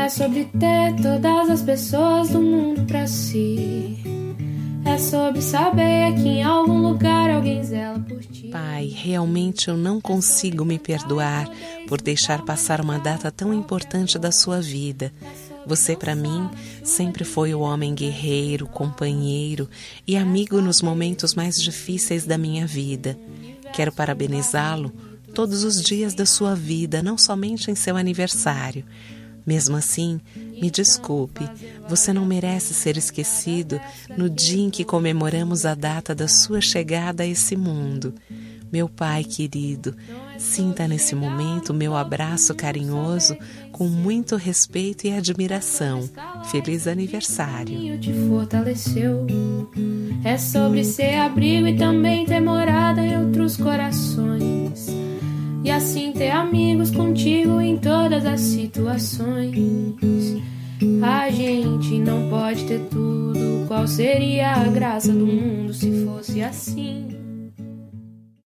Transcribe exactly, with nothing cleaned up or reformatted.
sobre ter todas as pessoas do mundo pra si. É sobre saber que em algum lugar alguém zela por ti. Pai, realmente eu não consigo me perdoar por deixar passar uma data tão importante da sua vida. Você, para mim, sempre foi o homem guerreiro, companheiro e amigo nos momentos mais difíceis da minha vida. Quero parabenizá-lo todos os dias da sua vida, não somente em seu aniversário. Mesmo assim, me desculpe, você não merece ser esquecido no dia em que comemoramos a data da sua chegada a esse mundo. Meu pai querido, sinta nesse momento meu abraço carinhoso com muito respeito e admiração. Feliz aniversário. Te fortaleceu. É sobre ser abrigo e também ter morada em outros corações. E assim ter amigos contigo em todas as situações. A gente não pode ter tudo. Qual seria a graça do mundo se fosse assim?